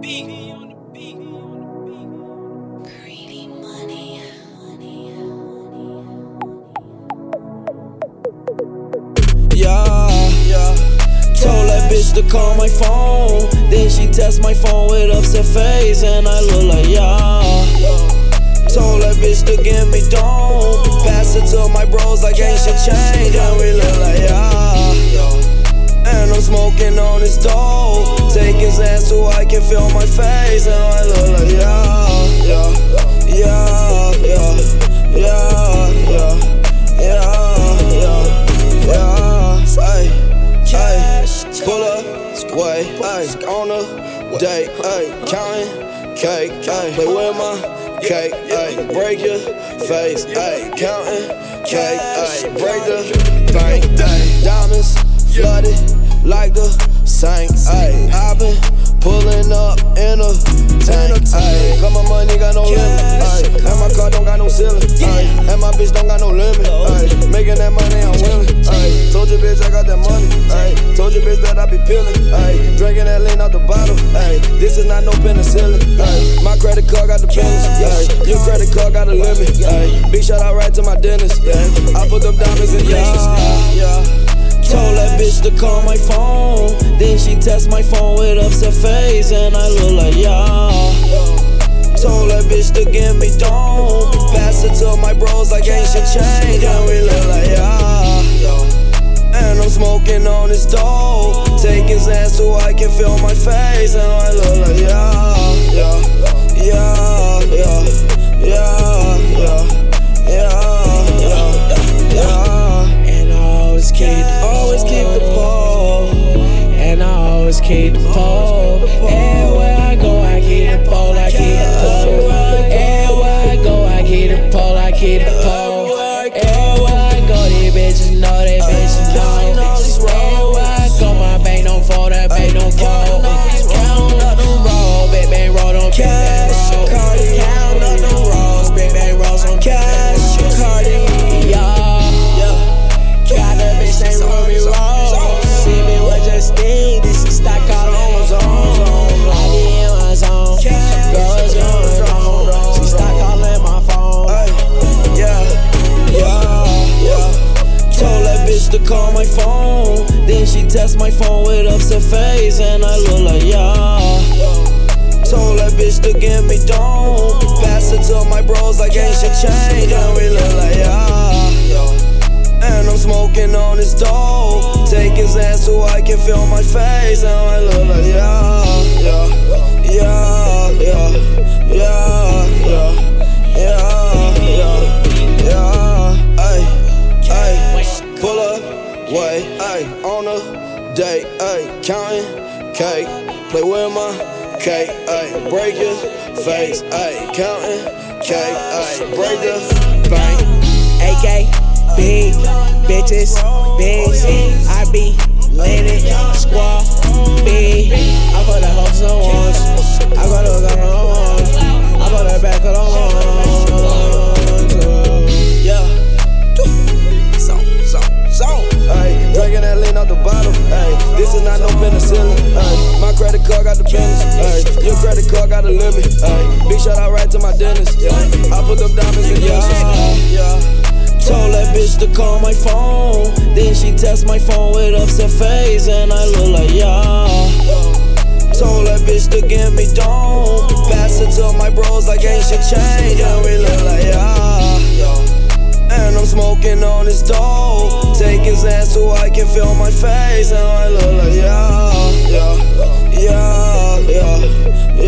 Greedy money. Yeah. Told that bitch to call my phone. Then she text my phone with upset face, and I look like Told that bitch to give me dome. Pass it to my bros like ain't shit changed, and we look like And I'm smoking on his dope. Take his hands so I can feel my face, and I look like Pull up, way, on a date, counting cake, play with my cake, break your face, counting cake, break the bank, diamonds flooded like the Saint, I've been pulling up in a tank, got my money, got no limit, and my car don't got no ceiling, and my bitch don't got no limit, making that money I'm willing, told your bitch I got that money, told your bitch that I be peeling, drinking that lean out the bottle, this is not no penicillin, my credit card got the pennies, your credit card got a limit, big shout out right to my dentist, I put them diamonds in dishes, Told that bitch to call my phone. Then she text my phone with upset face, and I look like Told that bitch to give me dome. Pass it to my bros like ain't shit changed, and we look like And I'm smoking on his dope. Take his hands so I can feel my face, and I look like keep the pole. Everywhere I go, I keep the pole. I keep the pole. Everywhere I go, I keep the pole. I keep the pole. Everywhere I go, these bitches know. They bitches know. Everywhere I go, my bank don't fold. That bank don't fold. Count up them rolls, big bang roll, don't cash. Count up them rolls, big bang rolls, don't cash. Got that bitch named Ruby Rose. See me with Justine. To call my phone, then she text my phone with upset face, and I look like Told that bitch to give me dome. Pass it to my bros like ain't shit changed, and we look like And I'm smoking on his dope. Take his hands so I can feel my face, and I look like Pull up, way, on a date, counting cake, play with my cake, break your face, counting cake, break the bank. AK, big bitches, bitch, I be landing, squad, big. I put the hopes on once, I got a gun on once, I put the back on once. Drinking that lean out the bottle, this is not no penicillin, my credit card got the pennies, your credit card got a limit, big shout out right to my dentist, I put them diamonds in dishes, Told that bitch to call my phone. Then she text my phone with upset face, and I look like Told that bitch to give me dome. Pass it to my bros like ain't shit changed, and we look like And I'm smoking on his dope. Take his hands so I can feel my face, and I look like